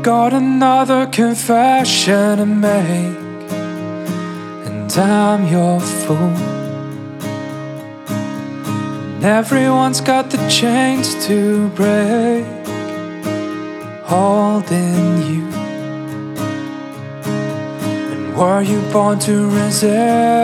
got another confession to make, and I'm your fool. And everyone's got the chains to break, holding you. And were you born to resist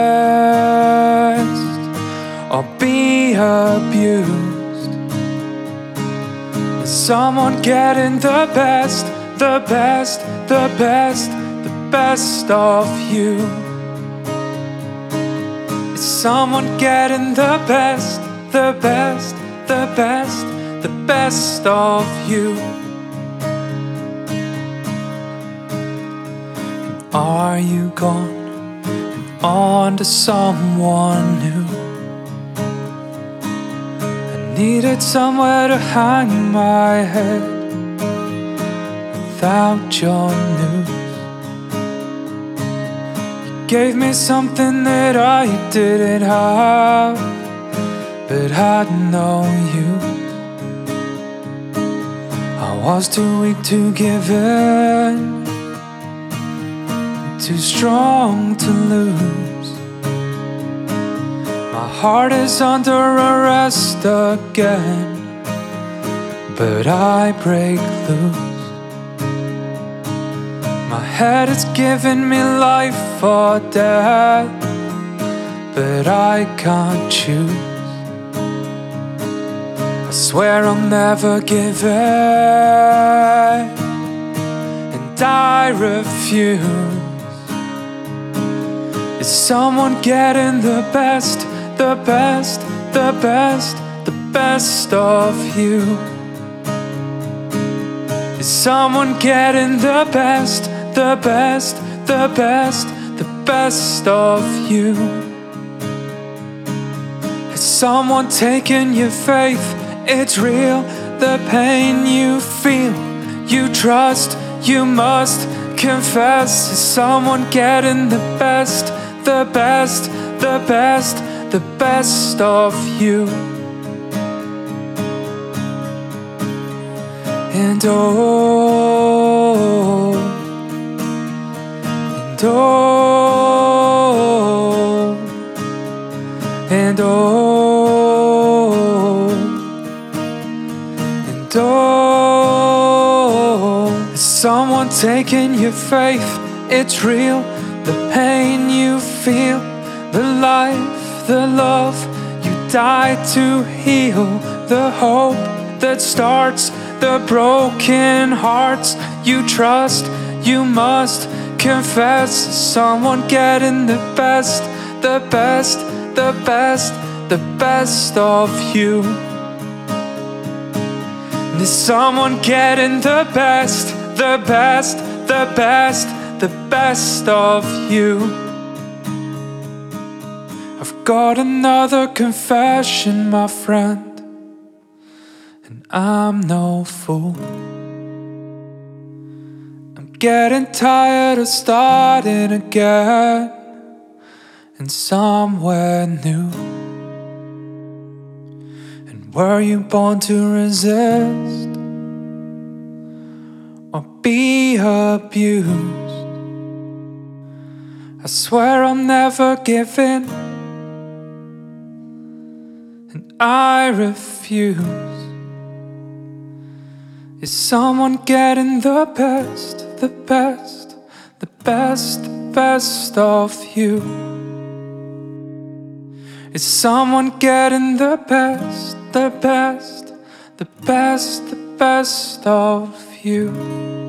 or be abused? Is someone getting the best, the best, the best, the best of you? Is someone getting the best, the best, the best, the best of you? And are you gone and on to someone new? Needed somewhere to hang my head without your news. You gave me something that I didn't have, but had no use. I was too weak to give in, too strong to lose. My heart is under arrest again, but I break loose. My head is giving me life or death, but I can't choose. I swear I'll never give in, and I refuse. Is someone getting the best, the best, the best, the best of you? Is someone getting the best, the best, the best, the best of you? Is someone taking your faith? It's real, the pain you feel, you trust, you must confess. Is someone getting the best, the best, the best, the best of you? And oh, and oh, and oh, and oh. Is someone taking your faith? It's real, the pain you feel, the life, the love you died to heal, the hope that starts the broken hearts you trust, you must confess. Someone getting the best, the best, the best, the best of you? And is someone getting the best, the best, the best, the best of you? I've got another confession, my friend, and I'm no fool. I'm getting tired of starting again and somewhere new. And were you born to resist or be abused? I swear I'll never give in, and I refuse. Is someone getting the best, the best, the best, the best of you? Is someone getting the best, the best, the best, the best of you?